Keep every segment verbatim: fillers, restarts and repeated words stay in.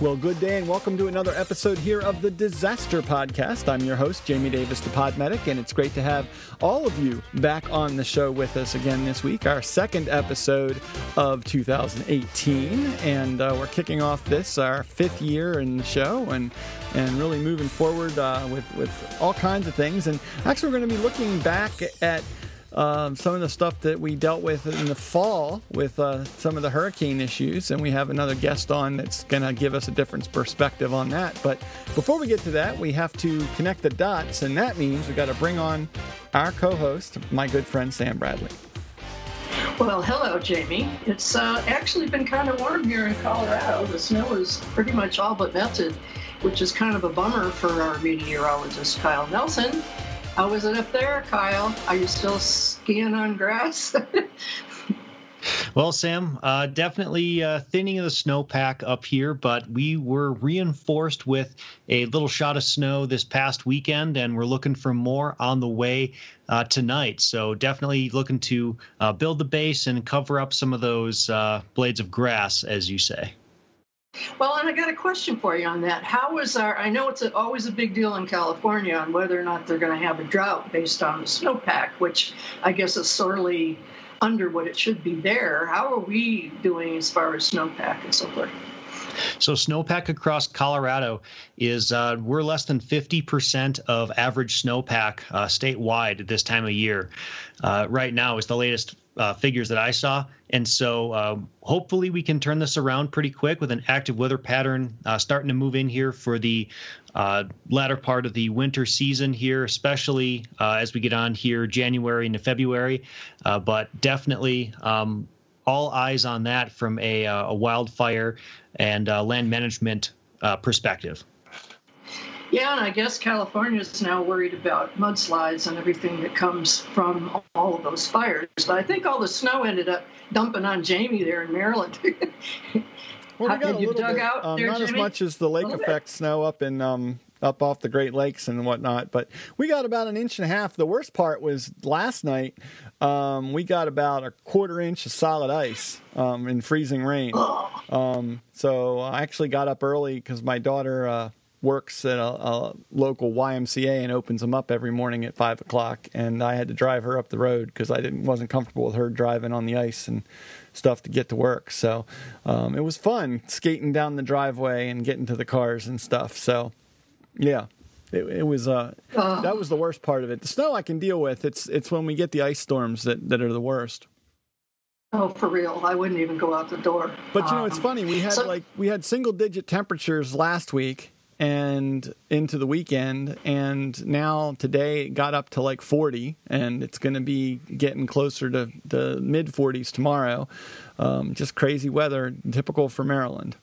Well, good day and welcome to another episode here of the Disaster Podcast. I'm your host, Jamie Davis, the Pod Medic, and it's great to have all of you back on the show with us again this week, our second episode of two thousand eighteen, and uh, we're kicking off this, our fifth year in the show, and and really moving forward uh, with, with all kinds of things. And actually, we're going to be looking back at Um, some of the stuff that we dealt with in the fall with uh, some of the hurricane issues, and we have another guest on that's going to give us a different perspective on that. But before we get to that, we have to connect the dots, and that means we got to bring on our co-host, my good friend Sam Bradley. Well, hello, Jamie. It's uh, actually been kind of warm here in Colorado. The snow is pretty much all but melted, which is kind of a bummer for our meteorologist, Kyle Nelson. How was it up there, Kyle? Are you still skiing on grass? Well, Sam, uh, definitely uh, thinning of the snowpack up here, but we were reinforced with a little shot of snow this past weekend, and we're looking for more on the way uh, tonight. So definitely looking to uh, build the base and cover up some of those uh, blades of grass, as you say. Well, and I got a question for you on that. How is our, I know it's a, always a big deal in California on whether or not they're going to have a drought based on the snowpack, which I guess is sorely under what it should be there. How are we doing as far as snowpack and so forth? So snowpack across Colorado is, uh, we're less than fifty percent of average snowpack uh, statewide at this time of year. Uh, right now is the latest uh, figures that I saw. And so uh, hopefully we can turn this around pretty quick with an active weather pattern uh, starting to move in here for the uh, latter part of the winter season here, especially uh, as we get on here January into February. Uh, but definitely um, all eyes on that from a, uh, a wildfire and uh, land management uh, perspective. Yeah, and I guess California is now worried about mudslides and everything that comes from all of those fires. But I think all the snow ended up dumping on Jamie there in Maryland. Well, we got Have a you little dug bit, out um, there, not Jamie? as much as the lake effect snow up in um, up off the Great Lakes and whatnot, but we got about an inch and a half. The worst part was last night. Um, we got about a quarter inch of solid ice um, in freezing rain. Um, so I actually got up early because my daughter uh, works at a, a local Y M C A and opens them up every morning at five o'clock, and I had to drive her up the road because I didn't wasn't comfortable with her driving on the ice and stuff to get to work. So um, it was fun skating down the driveway and getting to the cars and stuff. So yeah, it, it was uh, uh, that was the worst part of it. The snow I can deal with. It's it's when we get the ice storms that, that are the worst. Oh, for real. I wouldn't even go out the door. But you know, um, it's funny. We had so, like we had single digit temperatures last week and into the weekend, and now today it got up to like forty, and it's going to be getting closer to the mid forties tomorrow. Um, just crazy weather, typical for Maryland.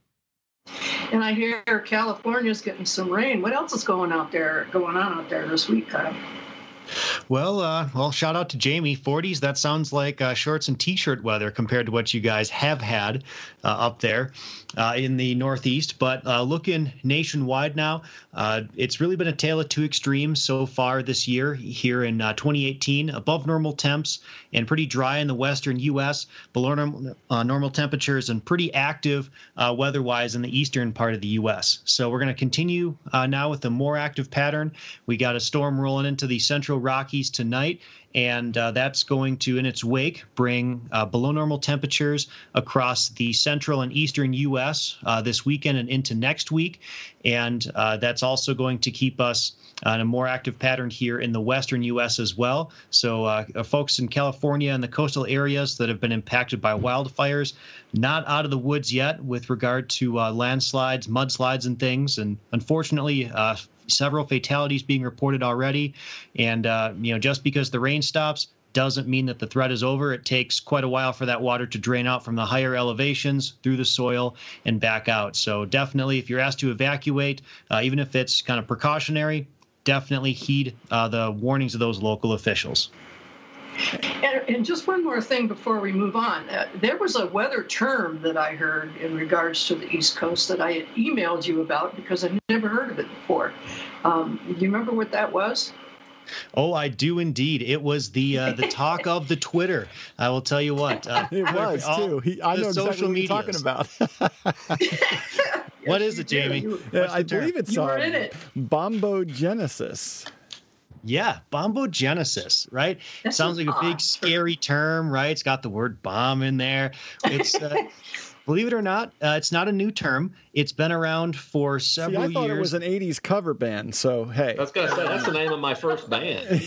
And I hear California's getting some rain. What else is going out there, going on out there this week, Kyle? Well, uh, well, shout out to Jamie. forties, that sounds like uh, shorts and T-shirt weather compared to what you guys have had uh, up there uh, in the Northeast. But uh, looking nationwide now, uh, it's really been a tale of two extremes so far this year here in uh, twenty eighteen. Above normal temps and pretty dry in the western U S, below normal, uh, normal temperatures and pretty active uh, weather-wise in the eastern part of the U S. So we're going to continue uh, now with a more active pattern. We got a storm rolling into the central Rockies tonight, and uh, that's going to, in its wake, bring uh, below normal temperatures across the central and eastern U S uh, this weekend and into next week. And uh, that's also going to keep us on a more active pattern here in the western U S as well. So uh, folks in California and the coastal areas that have been impacted by wildfires, not out of the woods yet with regard to uh, landslides, mudslides, and things. And unfortunately, uh, several fatalities being reported already. And, uh, you know, just because the rain stops doesn't mean that the threat is over. It takes quite a while for that water to drain out from the higher elevations through the soil and back out. So definitely, if you're asked to evacuate, uh, even if it's kind of precautionary, definitely heed uh, the warnings of those local officials. And, and just one more thing before we move on. Uh, there was a weather term that I heard in regards to the East Coast that I had emailed you about because I'd never heard of it before. Um, do you remember what that was? Oh, I do indeed. It was the uh, the talk of the Twitter. I will tell you what. Uh, it was, all, too. He, I know exactly what you're talking about. What Yes, is you it, do. Jamie? You- Yeah, What's the I term? believe it's You were uh, in it. bombogenesis. Yeah, bombogenesis, right? That's Sounds like a odd. big scary term, right? It's got the word bomb in there. It's uh, believe it or not, uh, it's not a new term. It's been around for See, several I thought years. it was an eighties cover band. So hey, I was going to say, that's the name of my first band.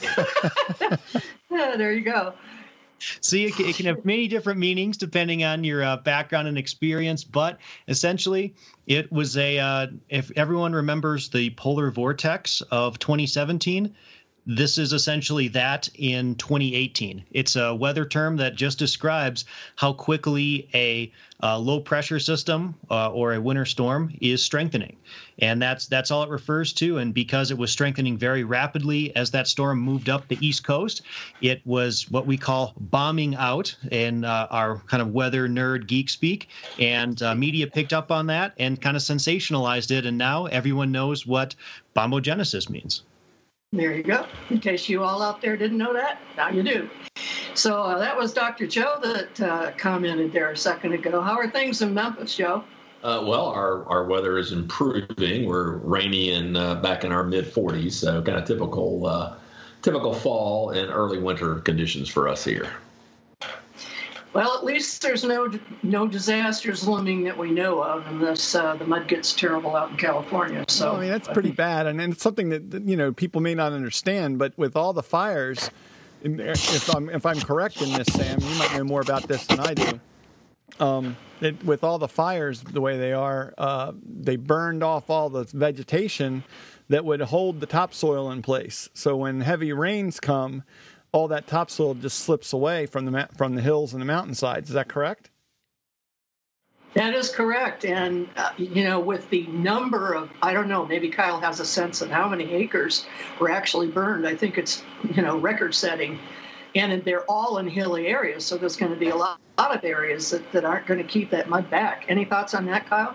Yeah, there you go. See, it can, it can have many different meanings depending on your uh, background and experience, but essentially, it was a. Uh, if everyone remembers the polar vortex of twenty seventeen, this is essentially that in twenty eighteen. It's a weather term that just describes how quickly a uh, low pressure system uh, or a winter storm is strengthening. And that's that's all it refers to. And because it was strengthening very rapidly as that storm moved up the East Coast, it was what we call bombing out in uh, our kind of weather nerd geek speak. And uh, media picked up on that and kind of sensationalized it. And now everyone knows what bombogenesis means. There you go. In case you all out there didn't know that, now you do. So uh, that was Doctor Joe that uh, commented there a second ago. How are things in Memphis, Joe? Uh, well, our, our weather is improving. We're rainy and uh, back in our mid forties, so kind of typical uh, typical fall and early winter conditions for us here. Well, at least there's no no disasters looming that we know of, unless uh, the mud gets terrible out in California. So well, I mean that's pretty bad, and, and it's something that that, you know people may not understand. But with all the fires, if I'm if I'm correct in this, Sam, you might know more about this than I do. Um, it, with all the fires the way they are, uh, they burned off all the vegetation that would hold the topsoil in place. So when heavy rains come, all that topsoil just slips away from the from the hills and the mountainsides. Is that correct? That is correct. And, uh, you know, with the number of, I don't know, maybe Kyle has a sense of how many acres were actually burned. I think it's, you know, record setting. And they're all in hilly areas. So there's going to be a lot, lot of areas that, that aren't going to keep that mud back. Any thoughts on that, Kyle?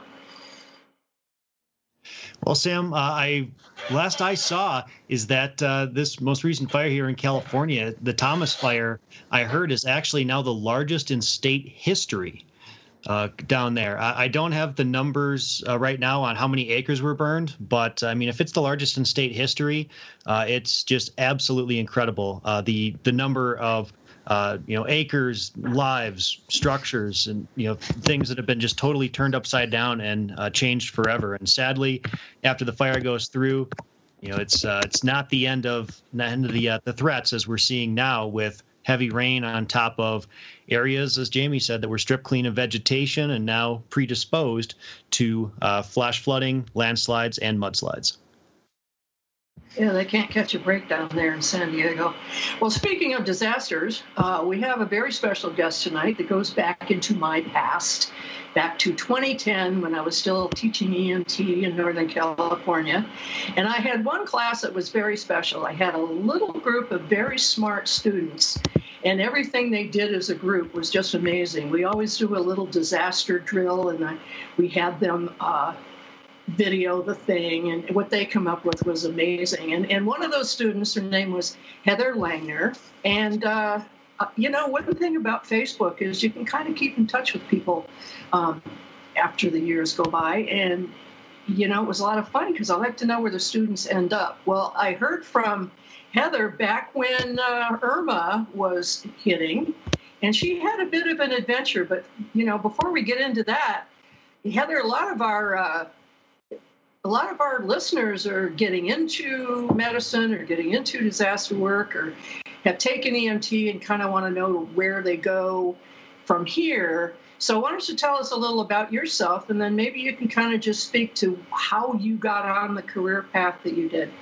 Well, Sam, uh, I last I saw is that uh, this most recent fire here in California, the Thomas Fire, I heard is actually now the largest in state history uh, down there. I, I don't have the numbers uh, right now on how many acres were burned, but I mean, if it's the largest in state history, uh, it's just absolutely incredible. Uh, the the number of Uh, you know, acres, lives, structures, and, you know, things that have been just totally turned upside down and uh, changed forever. And sadly, after the fire goes through, you know, it's uh, it's not the end of the end of the uh, the threats as we're seeing now with heavy rain on top of areas, as Jamie said, that were stripped clean of vegetation and now predisposed to uh, flash flooding, landslides, and mudslides. Yeah, they can't catch a break down there in San Diego. Well, speaking of disasters, uh, we have a very special guest tonight that goes back into my past, back to twenty ten when I was still teaching E M T in Northern California. And I had one class that was very special. I had a little group of very smart students, and everything they did as a group was just amazing. We always do a little disaster drill, and I, we had them uh, video the thing, and what they come up with was amazing. And and one of those students, her name was Heather Langner. And, uh, you know, one thing about Facebook is you can kind of keep in touch with people um, after the years go by. And, you know, it was a lot of fun because I like to know where the students end up. Well, I heard from Heather back when uh, Irma was hitting, and she had a bit of an adventure. But, you know, before we get into that, Heather, a lot of our uh, A lot of our listeners are getting into medicine or getting into disaster work or have taken E M T and kind of want to know where they go from here. So why don't you tell us a little about yourself, and then maybe you can kind of just speak to how you got on the career path that you did.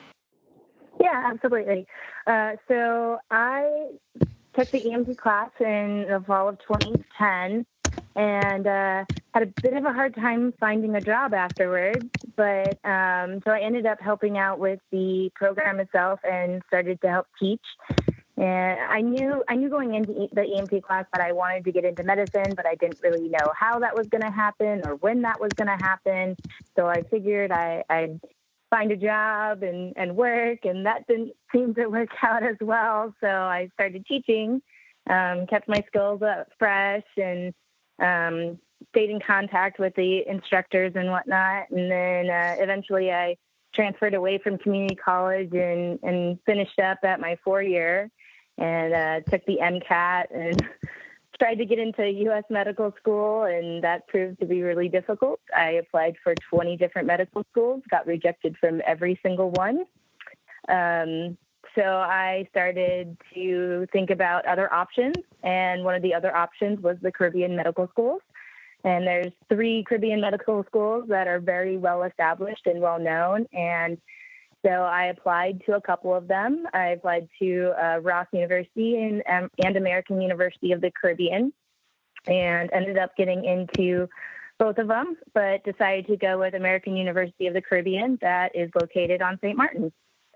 Yeah, absolutely. Uh, so I took the E M T class in the fall of twenty ten. And uh, had a bit of a hard time finding a job afterwards. But um, so I ended up helping out with the program itself and started to help teach. And I knew I knew going into the E M T class that I wanted to get into medicine, but I didn't really know how that was going to happen or when that was going to happen. So I figured I, I'd find a job and, and work, and that didn't seem to work out as well. So I started teaching, um, kept my skills up fresh, and Um, stayed in contact with the instructors and whatnot. And then uh, eventually I transferred away from community college and, and finished up at my four year and uh, took the MCAT and tried to get into U S medical school, and that proved to be really difficult. I applied for twenty different medical schools, got rejected from every single one. Um, so I started to think about other options, and one of the other options was the Caribbean medical schools. And there's three Caribbean medical schools that are very well established and well known. And so I applied to a couple of them. I applied to uh, Ross University and, um, and American University of the Caribbean, and ended up getting into both of them, but decided to go with American University of the Caribbean that is located on Saint Martin.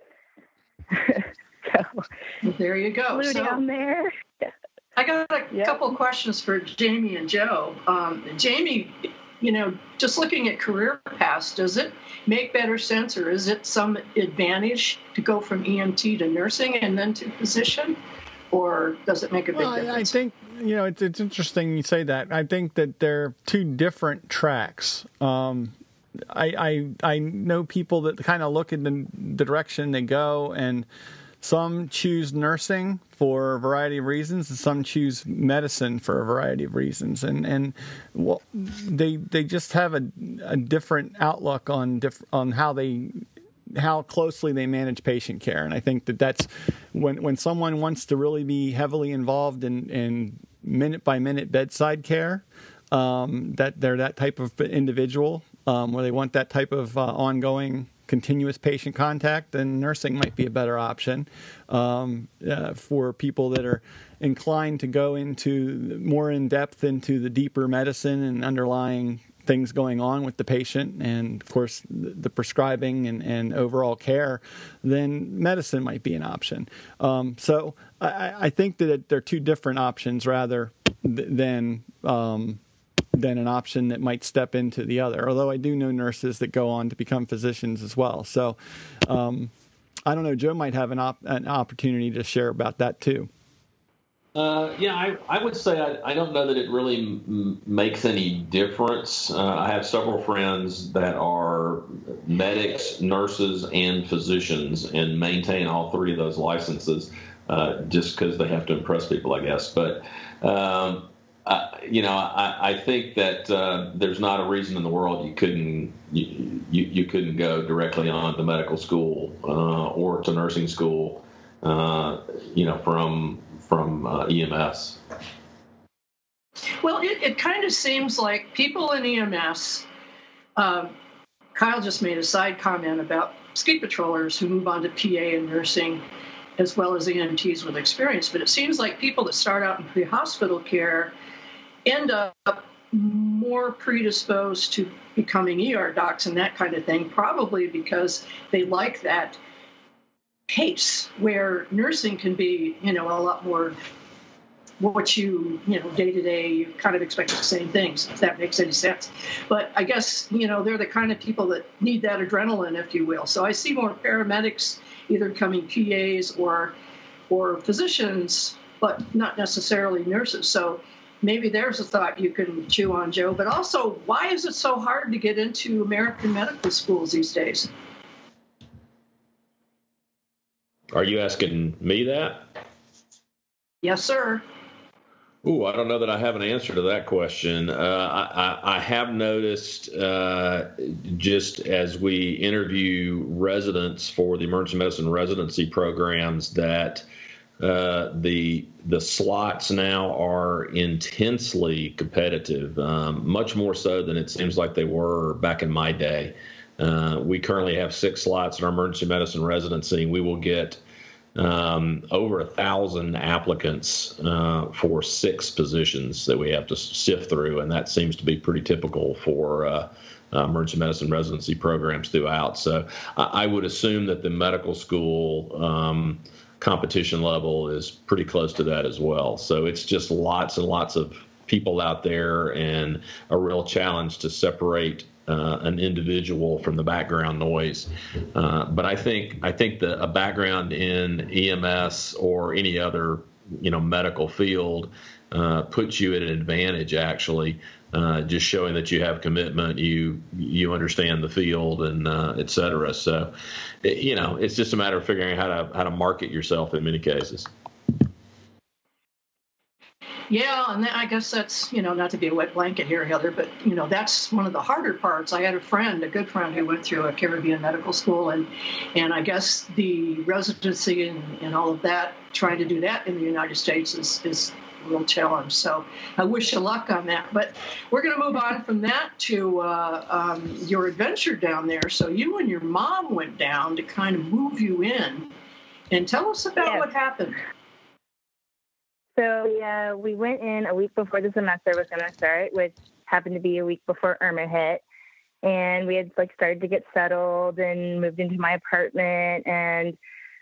So there you go. Flew so, down there. I got a Yep. couple of questions for Jamie and Joe. Um, Jamie, you know, just looking at career paths, does it make better sense, or is it some advantage to go from E M T to nursing and then to physician, or does it make a big Well, I, I difference? think, you know, it's, it's interesting you say that. I think that they're two different tracks. Um, I, I I know people that kind of look in the, the direction they go, and some choose nursing for a variety of reasons, and some choose medicine for a variety of reasons, and and well, they they just have a, a different outlook on diff, on how they how closely they manage patient care. And I think that that's when when someone wants to really be heavily involved in in minute by minute bedside care, um, that they're that type of individual, um, where they want that type of uh, ongoing continuous patient contact, then nursing might be a better option. Um, uh, for people that are inclined to go into more in depth into the deeper medicine and underlying things going on with the patient, and of course the, the prescribing and, and overall care, then medicine might be an option. Um, so I, I think that they're two different options rather th- than um, than an option that might step into the other. Although I do know nurses that go on to become physicians as well. So um, I don't know, Joe might have an, op- an opportunity to share about that too. Uh, yeah, I, I would say I, I don't know that it really m- makes any difference. Uh, I have several friends that are medics, nurses, and physicians, and maintain all three of those licenses uh, just because they have to impress people, I guess. But um, I, you know, I, I think that uh, there's not a reason in the world you couldn't you, you, you couldn't go directly on to medical school uh, or to nursing school. Uh, you know, from from uh, E M S. Well, it, it kind of seems like people in E M S, um, Kyle just made a side comment about ski patrollers who move on to P A and nursing, as well as E M Ts with experience. But it seems like people that start out in pre-hospital care end up more predisposed to becoming E R docs and that kind of thing, probably because they like that pace where nursing can be, you know, a lot more what you, you know, day to day, you kind of expect the same things, if that makes any sense. But I guess, you know, they're the kind of people that need that adrenaline, if you will. So I see more paramedics either becoming P As or or physicians, but not necessarily nurses. So maybe there's a thought you can chew on, Joe. But also, why is it so hard to get into American medical schools these days? Are you asking me that? Yes, sir. Ooh, I don't know that I have an answer to that question. Uh, I, I, I have noticed uh, just as we interview residents for the emergency medicine residency programs that uh, the the slots now are intensely competitive, um, much more so than it seems like they were back in my day. Uh, we currently have six slots in our emergency medicine residency. We will get um, over a thousand applicants uh, for six positions that we have to sift through, and that seems to be pretty typical for uh, uh, emergency medicine residency programs throughout. So I, I would assume that the medical school um, competition level is pretty close to that as well. So it's just lots and lots of people out there, and a real challenge to separate uh, an individual from the background noise. Uh, but I think I think that a background in E M S or any other you know medical field uh, puts you at an advantage, actually, uh, just showing that you have commitment, you you understand the field, and uh, et cetera. So, it, you know, it's just a matter of figuring out how to how to market yourself in many cases. Yeah, and then I guess that's, you know, not to be a wet blanket here, Heather, but, you know, that's one of the harder parts. I had a friend, a good friend, who went through a Caribbean medical school, and and I guess the residency and, and all of that, trying to do that in the United States is, is a real challenge. So I wish you luck on that. But we're going to move on from that to uh, um, your adventure down there. So you and your mom went down to kind of move you in. And tell us about Yes. what happened. So yeah, we went in a week before the semester was going to start, which happened to be a week before Irma hit. And we had like started to get settled and moved into my apartment. And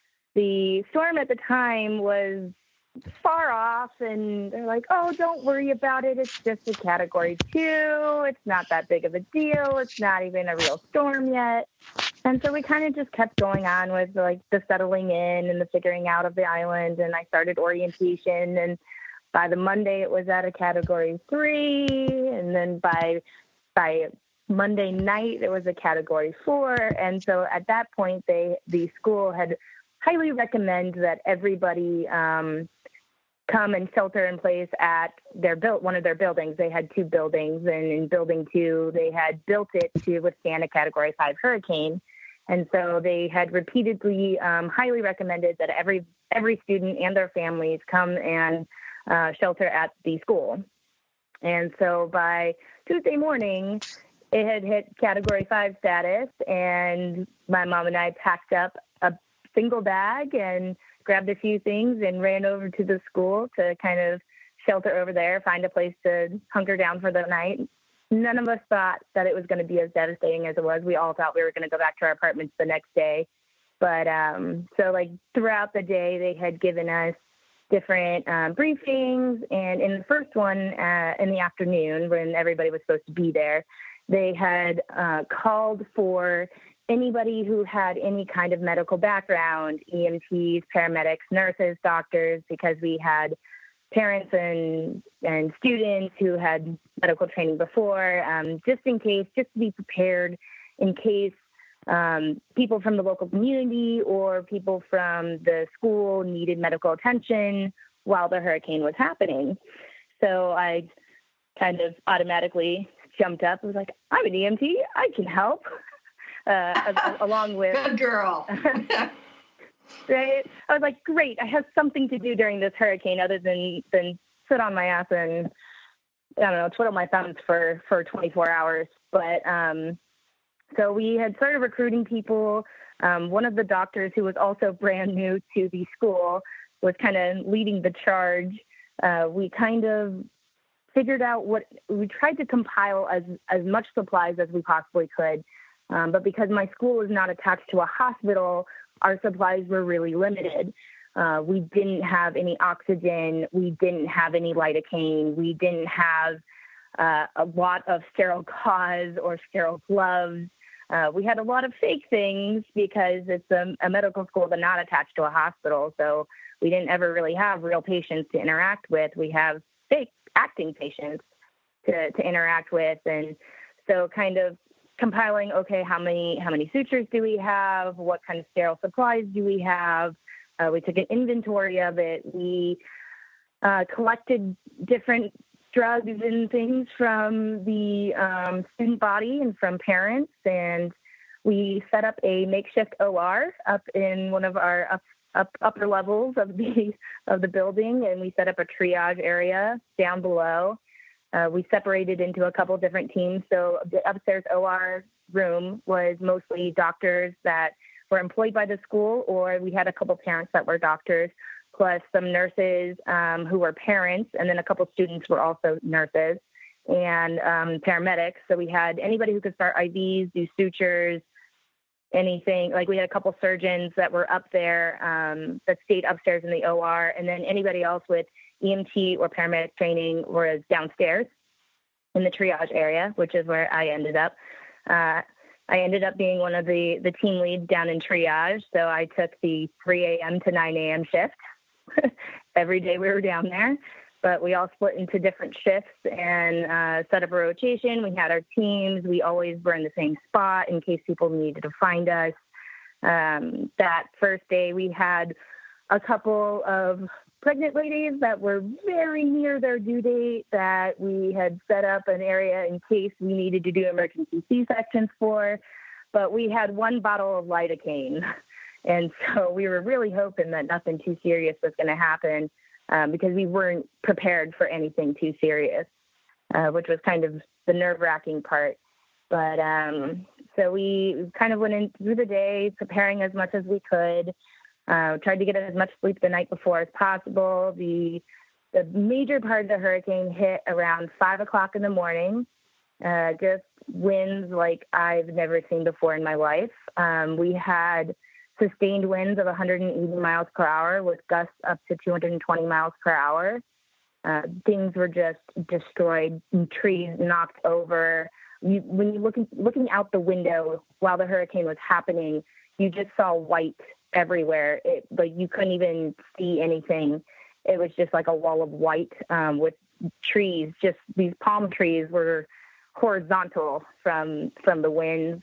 the storm at the time was far off, and they're like, oh, don't worry about it. It's just a category two. It's not that big of a deal. It's not even a real storm yet. And so we kind of just kept going on with like the settling in and the figuring out of the island. And I started orientation, and by the Monday it was at a category three. And then by, by Monday night it was a category four. And so at that point, they, the school had highly recommended that everybody, um, come and shelter in place at their built one of their buildings. They had two buildings, and in building two, they had built it to withstand a category five hurricane. And so they had repeatedly um, highly recommended that every every student and their families come and uh, shelter at the school. And so by Tuesday morning, it had hit category five status, and my mom and I packed up a single bag and grabbed a few things and ran over to the school to kind of shelter over there, find a place to hunker down for the night. None of us thought that it was going to be as devastating as it was. We all thought we were going to go back to our apartments the next day. But um, so like throughout the day, they had given us different um, briefings. And in the first one uh, in the afternoon, when everybody was supposed to be there, they had uh, called for anybody who had any kind of medical background, E M Ts, paramedics, nurses, doctors, because we had parents and, and students who had medical training before, um, just in case, just to be prepared in case um, people from the local community or people from the school needed medical attention while the hurricane was happening. So I kind of automatically jumped up and was like, I'm an E M T, I can help. Uh, along with good girl. Right? I was like, great, I have something to do during this hurricane other than than sit on my ass and I don't know, twiddle my thumbs for for twenty-four hours. But um, so we had started recruiting people. Um, one of the doctors, who was also brand new to the school, was kind of leading the charge. Uh, we kind of figured out what we tried to compile as as much supplies as we possibly could. Um, but because my school is not attached to a hospital, our supplies were really limited. Uh, we didn't have any oxygen. We didn't have any lidocaine. We didn't have uh, a lot of sterile gauze or sterile gloves. Uh, we had a lot of fake things because it's a, a medical school but not attached to a hospital. So we didn't ever really have real patients to interact with. We have fake acting patients to, to interact with. And so kind of compiling, okay, how many how many sutures do we have? What kind of sterile supplies do we have? Uh, we took an inventory of it. We uh, collected different drugs and things from the um, student body and from parents, and we set up a makeshift O R up in one of our up, up, upper levels of the of the building, and we set up a triage area down below. Uh, we separated into a couple different teams. So the upstairs O R room was mostly doctors that were employed by the school, or we had a couple parents that were doctors, plus some nurses um, who were parents, and then a couple students were also nurses, and um, paramedics. So we had anybody who could start I Vs, do sutures, anything. Like we had a couple surgeons that were up there um, that stayed upstairs in the O R, and then anybody else with E M T or paramedic training was downstairs in the triage area, which is where I ended up. Uh, I ended up being one of the, the team leads down in triage. So I took the three a.m. to nine a.m. shift every day we were down there. But we all split into different shifts and uh, set up a rotation. We had our teams. We always were in the same spot in case people needed to find us. Um, that first day, we had a couple of pregnant ladies that were very near their due date that we had set up an area in case we needed to do emergency C-sections for. But we had one bottle of lidocaine. And so we were really hoping that nothing too serious was going to happen. Um, because we weren't prepared for anything too serious, uh, which was kind of the nerve-wracking part. But um, so we kind of went in through the day, preparing as much as we could, uh, tried to get as much sleep the night before as possible. The the major part of the hurricane hit around five o'clock in the morning, uh, just winds like I've never seen before in my life. Um, we had sustained winds of one hundred eighty miles per hour with gusts up to two hundred twenty miles per hour. Uh, things were just destroyed, trees knocked over. You, when you looking looking out the window while the hurricane was happening, you just saw white everywhere. It, like you couldn't even see anything. It was just like a wall of white um, with trees. Just these palm trees were horizontal from from the winds.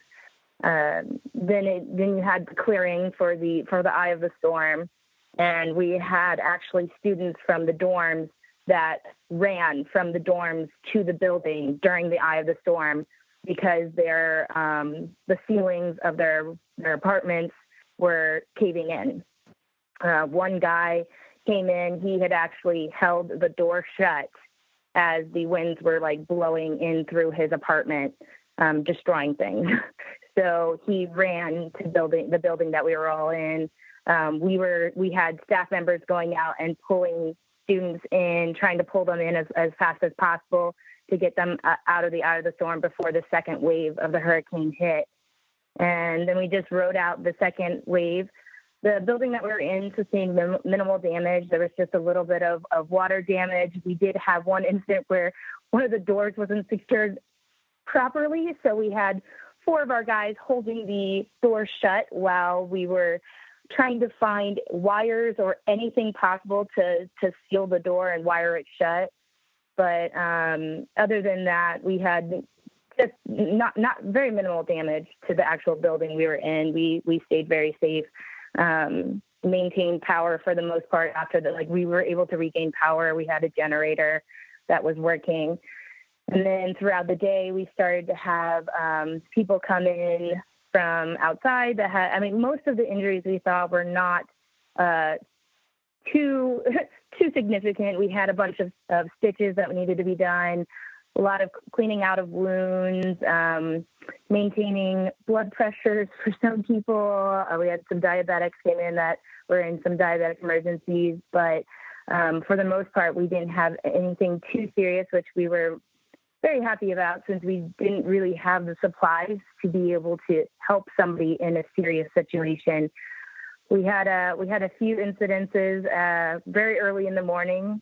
Um, then it, then you had the clearing for the for the eye of the storm, and we had actually students from the dorms that ran from the dorms to the building during the eye of the storm because their um, the ceilings of their their apartments were caving in. Uh, one guy came in; he had actually held the door shut as the winds were like blowing in through his apartment, um, destroying things. So he ran to building the building that we were all in. Um, we were we had staff members going out and pulling students in, trying to pull them in as, as fast as possible to get them uh, out of the eye of the storm before the second wave of the hurricane hit. And then we just rode out the second wave. The building that we were in sustained min- minimal damage. There was just a little bit of, of water damage. We did have one incident where one of the doors wasn't secured properly, so we had four of our guys holding the door shut while we were trying to find wires or anything possible to, to seal the door and wire it shut. But um, other than that, we had just not, not very minimal damage to the actual building we were in. We, we stayed very safe, um, maintained power for the most part after that. Like we were able to regain power. We had a generator that was working. And then throughout the day, we started to have um, people come in from outside that had, I mean, most of the injuries we saw were not uh, too too significant. We had a bunch of, of stitches that needed to be done, a lot of cleaning out of wounds, um, maintaining blood pressures for some people. Uh, we had some diabetics came in that were in some diabetic emergencies, but um, for the most part, we didn't have anything too serious, which we were very happy about since we didn't really have the supplies to be able to help somebody in a serious situation. We had a, we had a few incidences uh, very early in the morning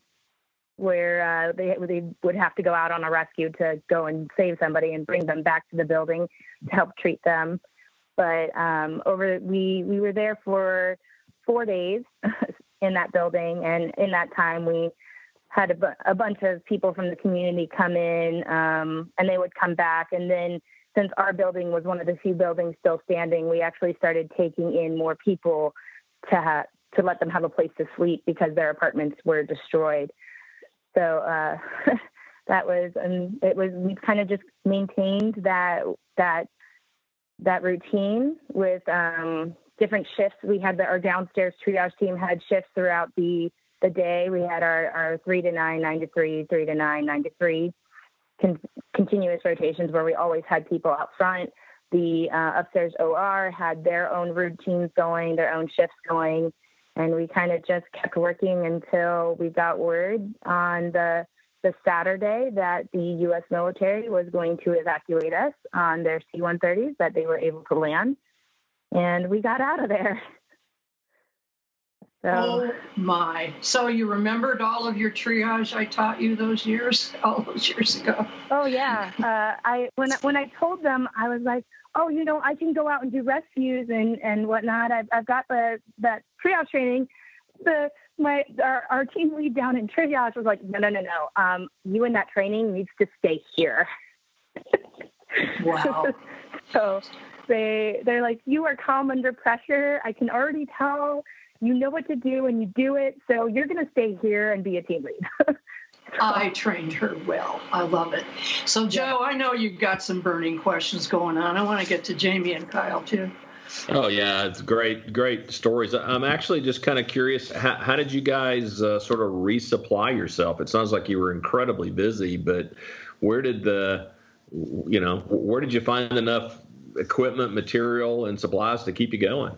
where uh, they, they would have to go out on a rescue to go and save somebody and bring them back to the building to help treat them. But um, over we, we were there for four days in that building, and in that time we had a, bu- a bunch of people from the community come in, um, and they would come back. And then since our building was one of the few buildings still standing, we actually started taking in more people to ha- to let them have a place to sleep because their apartments were destroyed. So uh, that was, and it was, we kind of just maintained that, that, that routine with um, different shifts. We had the, our downstairs triage team had shifts throughout the the day. We had our, our three to nine, nine to three, three to nine, nine to three con- continuous rotations where we always had people out front. The uh, upstairs O R had their own routines going, their own shifts going, and we kind of just kept working until we got word on the the Saturday that the U S military was going to evacuate us on their C one thirties, that they were able to land, and we got out of there. So, oh my! So you remembered all of your triage I taught you those years, all those years ago? Oh yeah. Uh, I when when I told them, I was like, oh, you know, I can go out and do rescues and, and whatnot. I've I've got the that triage training. The my our, our team lead down in triage was like, no no no no. Um, you in that training needs to stay here. Wow. So they they're like, you are calm under pressure. I can already tell. You know what to do and you do it, so you're going to stay here and be a team lead. I trained her well. I love it. So, Joe, I know you've got some burning questions going on. I want to get to Jamie and Kyle, too. Oh, yeah, it's great, great stories. I'm actually just kind of curious, how, how did you guys uh, sort of resupply yourself? It sounds like you were incredibly busy, but where did the, you know, where did you find enough equipment, material, and supplies to keep you going?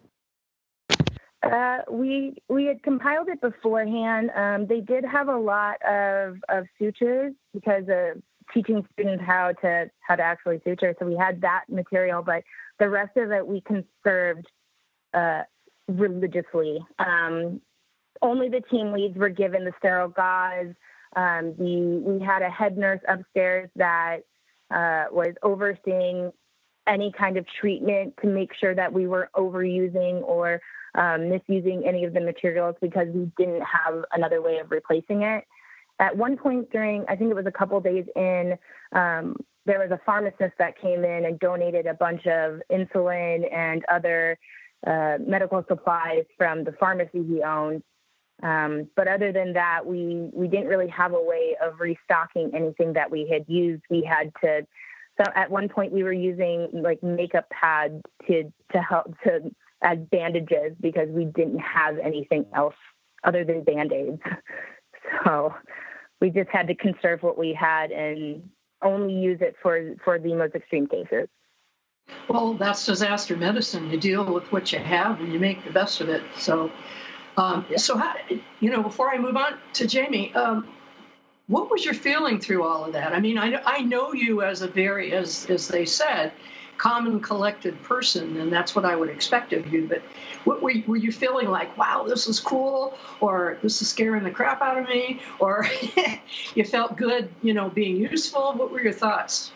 Uh, we we had compiled it beforehand. Um, they did have a lot of, of sutures because of teaching students how to how to actually suture. So we had that material, but the rest of it we conserved uh, religiously. Um, only the team leads were given the sterile gauze. Um, the we had a head nurse upstairs that uh, was overseeing any kind of treatment to make sure that we were overusing or Um, misusing any of the materials because we didn't have another way of replacing it. At one point during, I think it was a couple days in, um, there was a pharmacist that came in and donated a bunch of insulin and other uh, medical supplies from the pharmacy he owned. Um, but other than that, we, we didn't really have a way of restocking anything that we had used. We had to, so at one point we were using like makeup pads to, to help to, as bandages because we didn't have anything else other than Band-Aids. So we just had to conserve what we had and only use it for, for the most extreme cases. Well, that's disaster medicine. You deal with what you have and you make the best of it. So, um, so how, you know, before I move on to Jamie, um, what was your feeling through all of that? I mean, I, I know you as a very, as, as they said, calm, collected person, and that's what I would expect of you. But what were you, were you feeling like, wow, this is cool, or this is scaring the crap out of me, or you felt good, you know, being useful? What were your thoughts?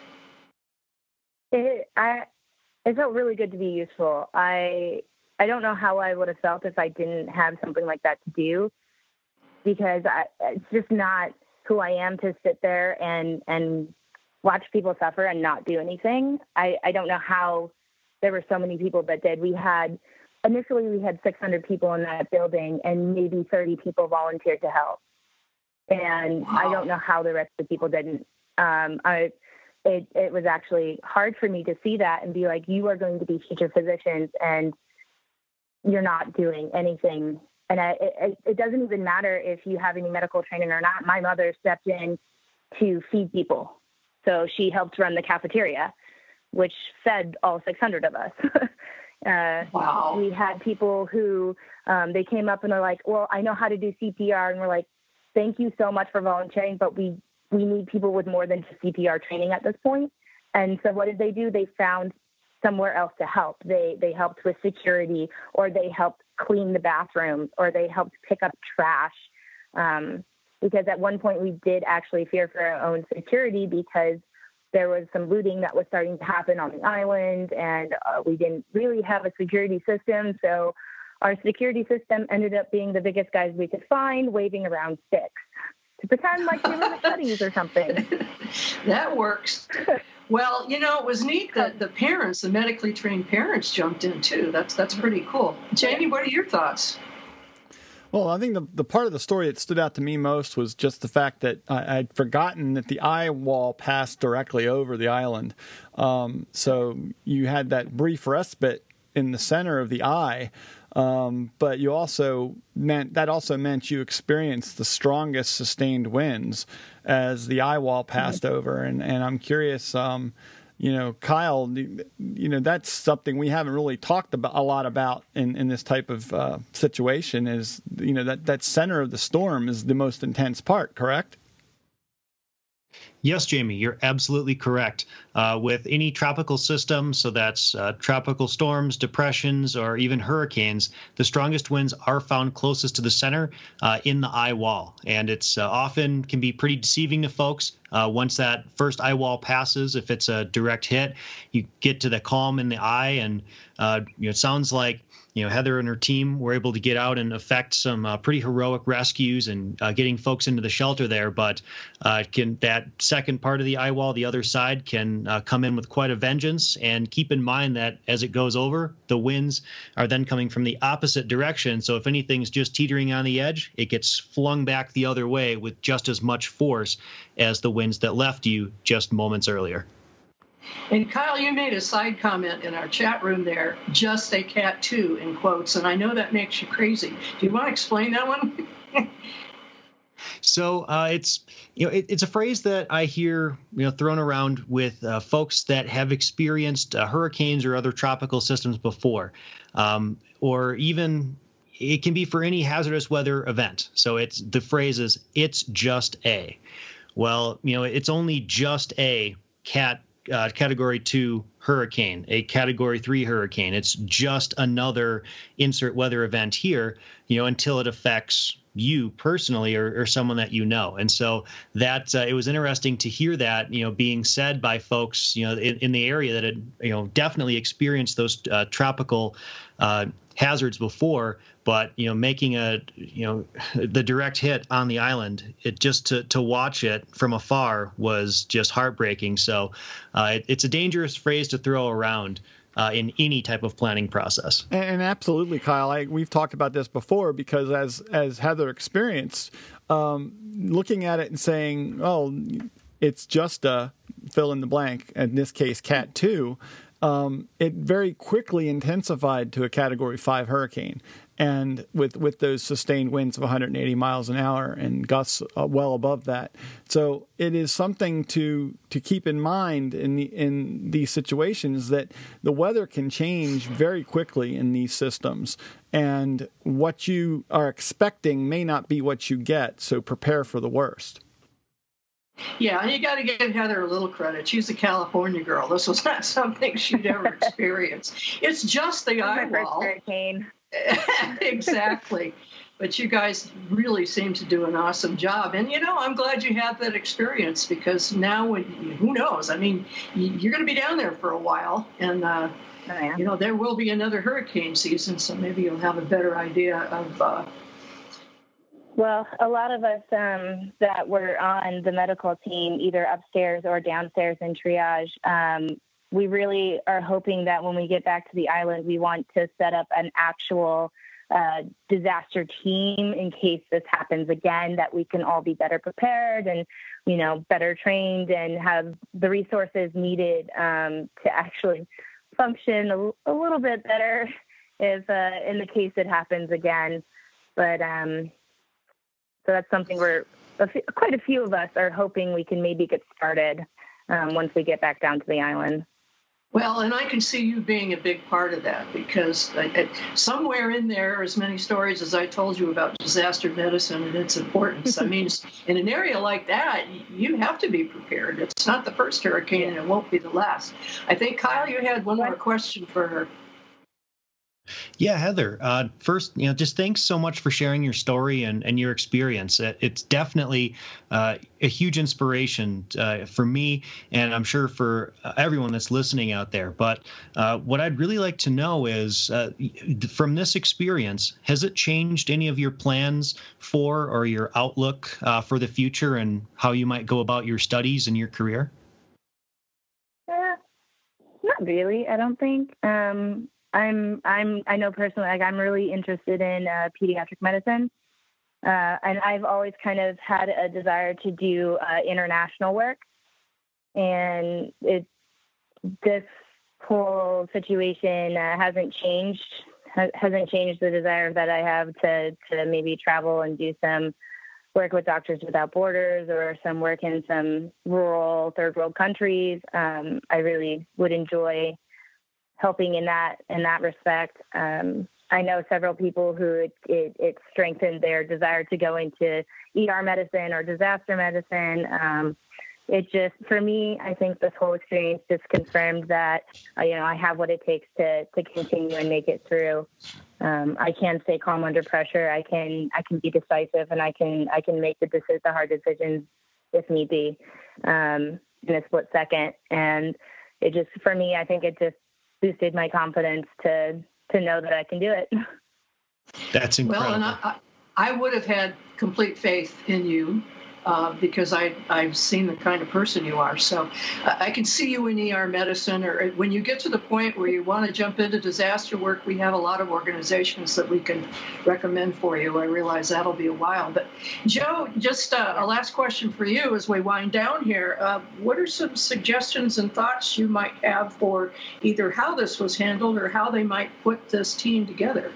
It, I, it felt really good to be useful. I, I don't know how I would have felt if I didn't have something like that to do, because I, it's just not who I am to sit there and, and watch people suffer and not do anything. I, I don't know how there were so many people that did. We had, initially we had six hundred people in that building and maybe thirty people volunteered to help. And wow. I don't know how the rest of the people didn't. Um, I, it, it was actually hard for me to see that and be like, you are going to be future physicians and you're not doing anything. And I, it, it doesn't even matter if you have any medical training or not. My mother stepped in to feed people. So she helped run the cafeteria, which fed all six hundred of us. uh, wow. We had people who, um, they came up and they're like, well, I know how to do C P R. And we're like, thank you so much for volunteering, but we, we need people with more than just C P R training at this point. And so what did they do? They found somewhere else to help. They, they helped with security, or they helped clean the bathrooms, or they helped pick up trash. Um, Because at one point we did actually fear for our own security because there was some looting that was starting to happen on the island, and uh, we didn't really have a security system. So our security system ended up being the biggest guys we could find, waving around sticks to pretend like they were the Cuddies or something. That works. Well, you know, it was neat that the parents, the medically trained parents, jumped in too. That's that's pretty cool. Jamie, what are your thoughts? Well, I think the the part of the story that stood out to me most was just the fact that I, I'd forgotten that the eye wall passed directly over the island. Um, so you had that brief respite in the center of the eye, um, but you also meant that also meant you experienced the strongest sustained winds as the eye wall passed mm-hmm. over. And and I'm curious. Um, You know, Kyle, you know, that's something we haven't really talked about a lot about in, in this type of uh, situation is, you know, that, that center of the storm is the most intense part, correct? Yes, Jamie, you're absolutely correct. Uh, with any tropical system, so that's uh, tropical storms, depressions, or even hurricanes, the strongest winds are found closest to the center uh, in the eye wall. And it's uh, often can be pretty deceiving to folks. Uh, once that first eye wall passes, if it's a direct hit, you get to the calm in the eye. And uh, you know, it sounds like you know, Heather and her team were able to get out and effect some uh, pretty heroic rescues and uh, getting folks into the shelter there. But uh, can that second part of the eye wall, the other side, can uh, come in with quite a vengeance. And keep in mind that as it goes over, the winds are then coming from the opposite direction. So if anything's just teetering on the edge, it gets flung back the other way with just as much force as the winds that left you just moments earlier. And Kyle, you made a side comment in our chat room there, just a cat too, in quotes, and I know that makes you crazy. Do you want to explain that one? So uh, it's you know it, it's a phrase that I hear you know thrown around with uh, folks that have experienced uh, hurricanes or other tropical systems before, um, or even it can be for any hazardous weather event. So it's the phrase is it's just a. Well, you know it's only just a cat. Uh, category two hurricane, a category three hurricane. It's just another insert weather event here, you know, until it affects you personally or, or someone that you know. And so that uh, it was interesting to hear that, you know, being said by folks, you know, in, in the area that had, you know, definitely experienced those uh, tropical uh, hazards before, but, you know, making a, you know, the direct hit on the island, it just to, to watch it from afar was just heartbreaking. So uh, it, it's a dangerous phrase to throw around uh, in any type of planning process. And, and absolutely, Kyle, I, we've talked about this before because as, as Heather experienced, um, looking at it and saying, oh, it's just a fill in the blank, in this case, Cat two, um, it very quickly intensified to a Category five hurricane. And with, with those sustained winds of one hundred eighty miles an hour and gusts uh, well above that. So it is something to to keep in mind in the, in these situations that the weather can change very quickly in these systems. And what you are expecting may not be what you get. So prepare for the worst. Yeah, and you got to give Heather a little credit. She's a California girl. This was not something she'd ever experienced. It's just the eye wall. Hurricane. Exactly. But you guys really seem to do an awesome job. And, you know, I'm glad you had that experience because now, when, who knows? I mean, you're going to be down there for a while. And, uh, oh, yeah. you know, there will be another hurricane season, so maybe you'll have a better idea of... Uh, Well, a lot of us um, that were on the medical team, either upstairs or downstairs in triage, um, we really are hoping that when we get back to the island, we want to set up an actual uh, disaster team in case this happens again, that we can all be better prepared and, you know, better trained and have the resources needed um, to actually function a, a little bit better if uh, in the case it happens again. But um, so that's something we're a few, quite a few of us are hoping we can maybe get started um, once we get back down to the island. Well, and I can see you being a big part of that because uh, somewhere in there are as many stories as I told you about disaster medicine and its importance. I mean, in an area like that, you have to be prepared. It's not the first hurricane and it won't be the last. I think, Kyle, you had one more question for her. Yeah, Heather, uh, first, you know, just thanks so much for sharing your story and, and your experience. It's definitely uh, a huge inspiration uh, for me, and I'm sure for everyone that's listening out there. But uh, what I'd really like to know is, uh, from this experience, has it changed any of your plans for or your outlook uh, for the future and how you might go about your studies and your career? Uh, not really, I don't think. Um I'm, I'm, I know personally, like I'm really interested in uh, pediatric medicine. Uh, and I've always kind of had a desire to do uh, international work. And it, this whole situation uh, hasn't changed, ha- hasn't changed the desire that I have to, to maybe travel and do some work with Doctors Without Borders or some work in some rural third world countries. Um, I really would enjoy helping in that in that respect. Um, I know several people who it, it, it strengthened their desire to go into E R medicine or disaster medicine. Um, it just, for me, I think this whole experience just confirmed that, uh, you know, I have what it takes to, to continue and make it through. Um, I can stay calm under pressure. I can, I can be decisive, and I can, I can make the, deci- the hard decisions if need be, um, in a split second. And it just, for me, I think it just boosted my confidence to, to know that I can do it. That's incredible. Well, and I, I would have had complete faith in you uh, because I, I've seen the kind of person you are. So uh, I can see you in E R medicine, or when you get to the point where you want to jump into disaster work, we have a lot of organizations that we can recommend for you. I realize that'll be a while. But Joe, just uh, a last question for you as we wind down here. Uh, what are some suggestions and thoughts you might have for either how this was handled or how they might put this team together?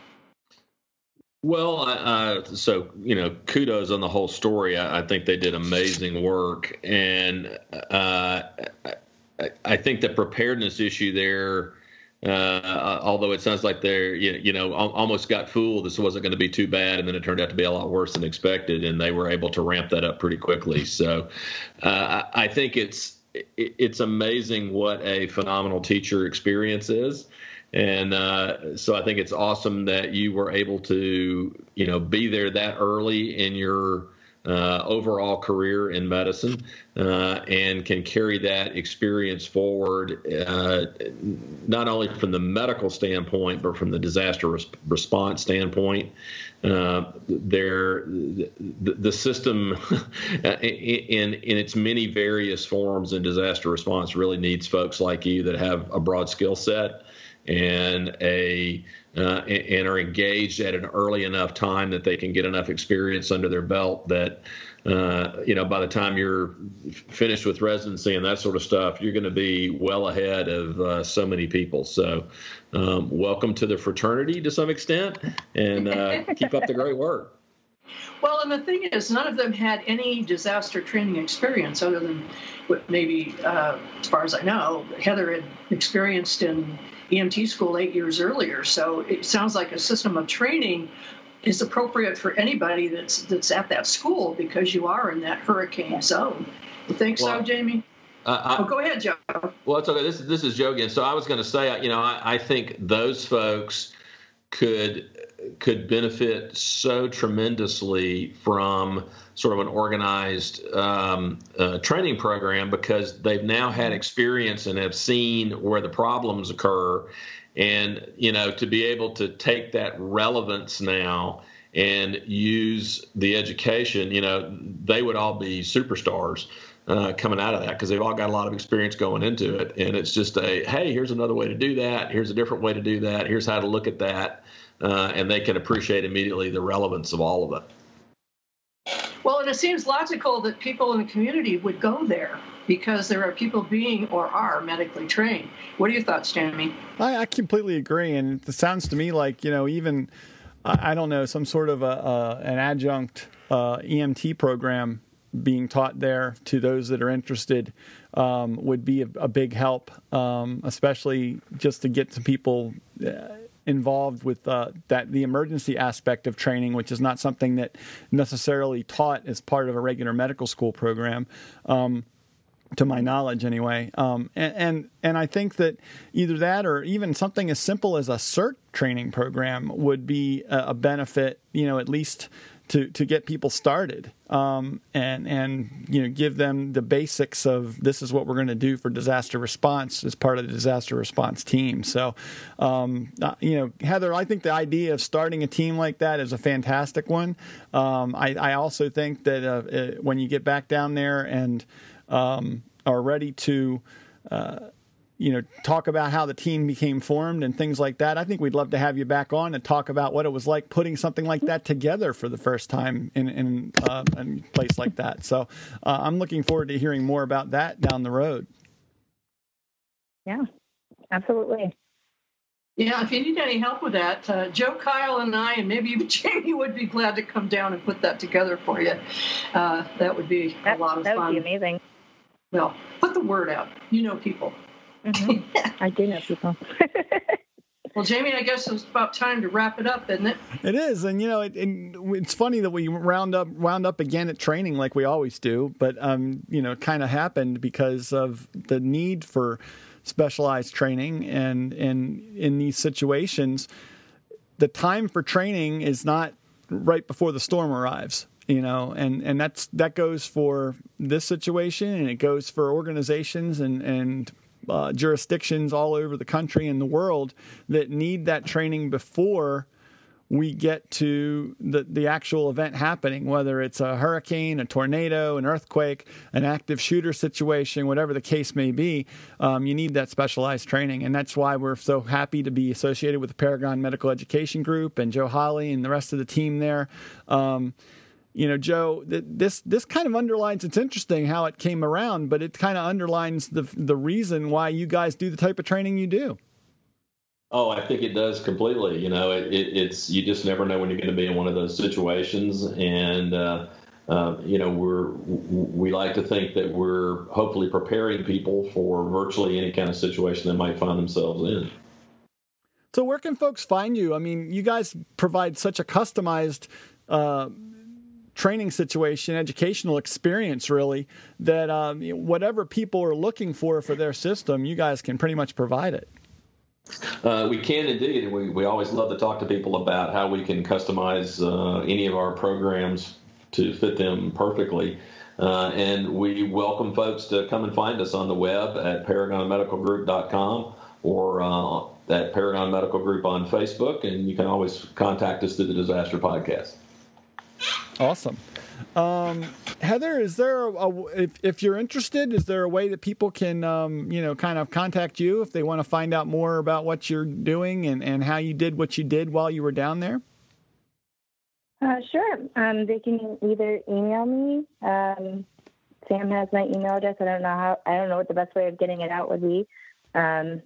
Well, uh, so, you know, kudos on the whole story. I, I think they did amazing work. And uh, I, I think the preparedness issue there, uh, although it sounds like they're, you know, almost got fooled, this wasn't going to be too bad. And then it turned out to be a lot worse than expected. And they were able to ramp that up pretty quickly. So uh, I think it's it's amazing what a phenomenal teacher experience is. And uh, so I think it's awesome that you were able to, you know, be there that early in your uh, overall career in medicine uh, and can carry that experience forward, uh, not only from the medical standpoint, but from the disaster res- response standpoint. Uh, there, the, the system in, in its many various forms in disaster response really needs folks like you that have a broad skill set and a uh, and are engaged at an early enough time that they can get enough experience under their belt that uh, you know, by the time you're finished with residency and that sort of stuff, you're going to be well ahead of uh, so many people. So um, welcome to the fraternity to some extent, and uh, keep up the great work. Well, and the thing is, none of them had any disaster training experience other than what maybe, uh, as far as I know, Heather had experienced in E M T school eight years earlier. So it sounds like a system of training is appropriate for anybody that's that's at that school because you are in that hurricane zone. You think well, so, Jamie? Uh, I, oh, go ahead, Joe. Well, it's okay. This, this is Joe again. So I was going to say, you know, I, I think those folks could could benefit so tremendously from sort of an organized um, uh, training program because they've now had experience and have seen where the problems occur. And, you know, to be able to take that relevance now and use the education, you know, they would all be superstars uh, coming out of that because they've all got a lot of experience going into it. And it's just a, hey, here's another way to do that. Here's a different way to do that. Here's how to look at that. Uh, and they can appreciate immediately the relevance of all of it. Well, and it seems logical that people in the community would go there because there are people being or are medically trained. What are your thoughts, Jamie? I, I completely agree. And it sounds to me like, you know, even, I, I don't know, some sort of a, a, an adjunct uh, E M T program being taught there to those that are interested um, would be a, a big help, um, especially just to get some people uh, involved with uh, that the emergency aspect of training, which is not something that necessarily taught as part of a regular medical school program, um, to my knowledge anyway. Um, and, and and I think that either that or even something as simple as a CERT training program would be a, a benefit, you know, at least to, to get people started um, and, and, you know, give them the basics of this is what we're going to do for disaster response as part of the disaster response team. So, um, uh, you know, Heather, I think the idea of starting a team like that is a fantastic one. Um, I, I also think that uh, it, when you get back down there and um, are ready to, uh, you know, talk about how the team became formed and things like that, I think we'd love to have you back on and talk about what it was like putting something like that together for the first time in, in, uh, in a place like that. So uh, I'm looking forward to hearing more about that down the road. Yeah, absolutely. Yeah, if you need any help with that, uh, Joe, Kyle, and I, and maybe even Jamie would be glad to come down and put that together for you. Uh, that would be a that, lot of that fun. That would be amazing. Well, put the word out. You know people. Mm-hmm. I do know people. Well, Jamie, I guess it's about time to wrap it up, isn't it? It is, and you know, it, it, it's funny that we round up, wound up again at training like we always do, but um, you know, it kind of happened because of the need for specialized training, and and in these situations, the time for training is not right before the storm arrives. You know, and, and that's that goes for this situation, and it goes for organizations and and uh, jurisdictions all over the country and the world that need that training before we get to the, the actual event happening, whether it's a hurricane, a tornado, an earthquake, an active shooter situation, whatever the case may be. Um, you need that specialized training. And that's why we're so happy to be associated with the Paragon Medical Education Group and Joe Holly and the rest of the team there. Um, You know, Joe, this this kind of underlines, it's interesting how it came around, but it kind of underlines the the reason why you guys do the type of training you do. Oh, I think it does completely. You know, it, it, it's you just never know when you're going to be in one of those situations. And, uh, uh, you know, we're we like to think that we're hopefully preparing people for virtually any kind of situation they might find themselves in. So where can folks find you? I mean, you guys provide such a customized uh training situation, educational experience, really, that um, whatever people are looking for for their system, you guys can pretty much provide it. Uh, we can indeed. We, we always love to talk to people about how we can customize uh, any of our programs to fit them perfectly. Uh, and we welcome folks to come and find us on the web at paragon medical group dot com or uh, at Paragon Medical Group on Facebook. And you can always contact us through the Disaster Podcast. Awesome. Um, Heather, is there a, a if, if you're interested, is there a way that people can, um, you know, kind of contact you if they want to find out more about what you're doing and, and how you did what you did while you were down there? Uh, sure. Um, they can either email me. Um, Sam has my email address. I don't know how, I don't know what the best way of getting it out would be. Um,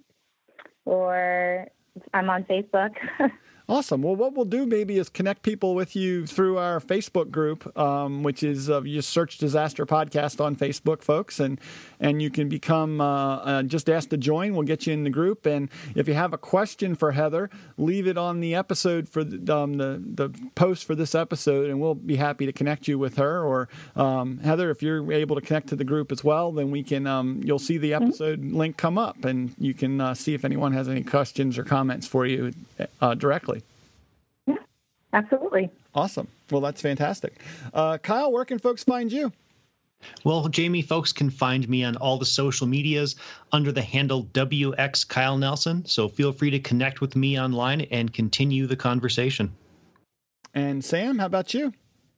or I'm on Facebook. Awesome. Well, what we'll do maybe is connect people with you through our Facebook group, um, which is uh, you search Disaster Podcast on Facebook, folks, and and you can become uh, uh, just ask to join. We'll get you in the group, and if you have a question for Heather, leave it on the episode for the um, the, the post for this episode, and we'll be happy to connect you with her. Or um, Heather, if you're able to connect to the group as well, then we can. Um, you'll see the episode mm-hmm. link come up, and you can uh, see if anyone has any questions or comments for you uh, directly. Absolutely. Awesome. Well, that's fantastic. Uh, Kyle, where can folks find you? Well, Jamie, folks can find me on all the social medias under the handle W X Kyle Nelson. So feel free to connect with me online and continue the conversation. And Sam, how about you?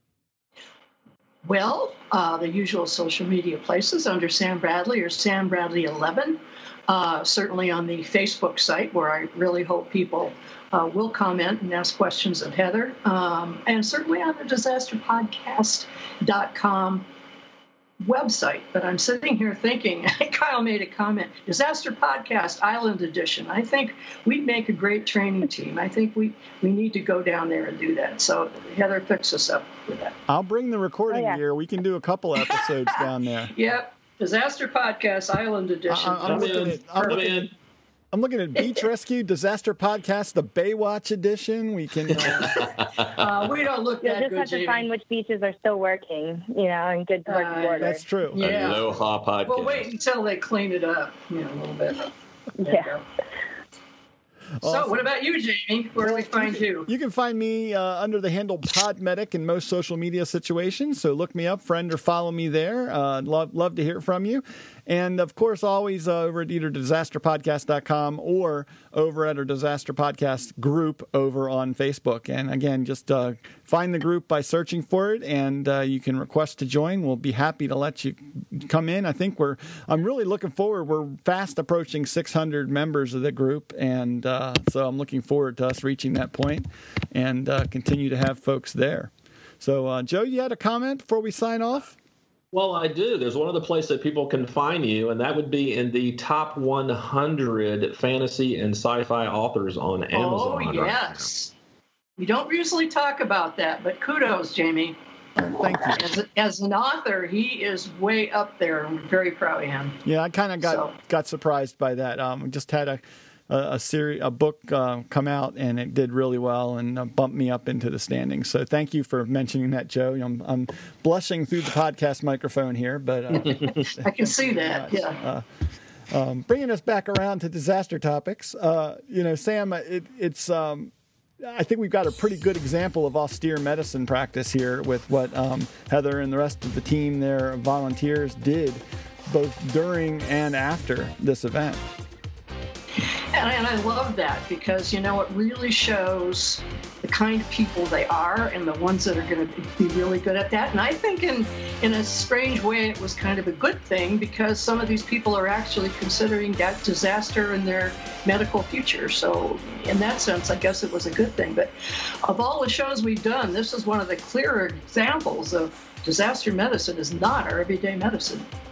Well, uh, the usual social media places under Sam Bradley or Sam Bradley eleven. Uh, certainly on the Facebook site, where I really hope people uh, will comment and ask questions of Heather. Um, and certainly on the disaster podcast dot com website. But I'm sitting here thinking, Kyle made a comment, Disaster Podcast Island Edition. I think we'd make a great training team. I think we, we need to go down there and do that. So Heather, fix us up with that. I'll bring the recording oh, yeah. gear. We can do a couple episodes down there. Yep. Disaster Podcast Island Edition. I, I'm, looking at, I'm, looking at, I'm looking at Beach Rescue, Disaster Podcast, the Baywatch Edition. We can. Uh, uh, we don't look You'll that just good, have to Jamie. find which beaches are still working, you know, and good working Uh, order. that's true. Yeah. Aloha Podcast. Well, wait until they clean it up, you know, a little bit. Yeah. So, Awesome. what about you, Jamie? Where do we find you? You can find me uh, under the handle Podmedic in most social media situations. So look me up, friend, or follow me there. Uh, love love to hear from you. And, of course, always uh, over at either disaster podcast dot com or over at our Disaster Podcast group over on Facebook. And, again, just uh, find the group by searching for it, and uh, you can request to join. We'll be happy to let you come in. I think we're – I'm really looking forward. We're fast approaching six hundred members of the group, and uh, so I'm looking forward to us reaching that point and uh, continue to have folks there. So, uh, Joe, you had a comment before we sign off? Well, I do. There's one other place that people can find you, and that would be in the top one hundred fantasy and sci-fi authors on Amazon. Oh, yes. We don't usually talk about that, but kudos, Jamie. Thank you. As, as an author, he is way up there. I'm very proud of him. Yeah, I kind of got So- got surprised by that. Um, just had a a, a series, a book uh, come out, and it did really well and uh, bumped me up into the standings. So thank you for mentioning that, Joe. I'm, I'm blushing through the podcast microphone here, but uh, I can see that. Yeah. Uh, um, bringing us back around to disaster topics, uh, you know, Sam, it, it's. Um, I think we've got a pretty good example of austere medicine practice here with what um, Heather and the rest of the team, their volunteers, did both during and after this event. And, and I love that because, you know, it really shows the kind of people they are and the ones that are going to be really good at that. And I think in, in a strange way, it was kind of a good thing because some of these people are actually considering that disaster in their medical future. So in that sense, I guess it was a good thing. But of all the shows we've done, this is one of the clearer examples of disaster medicine is not our everyday medicine.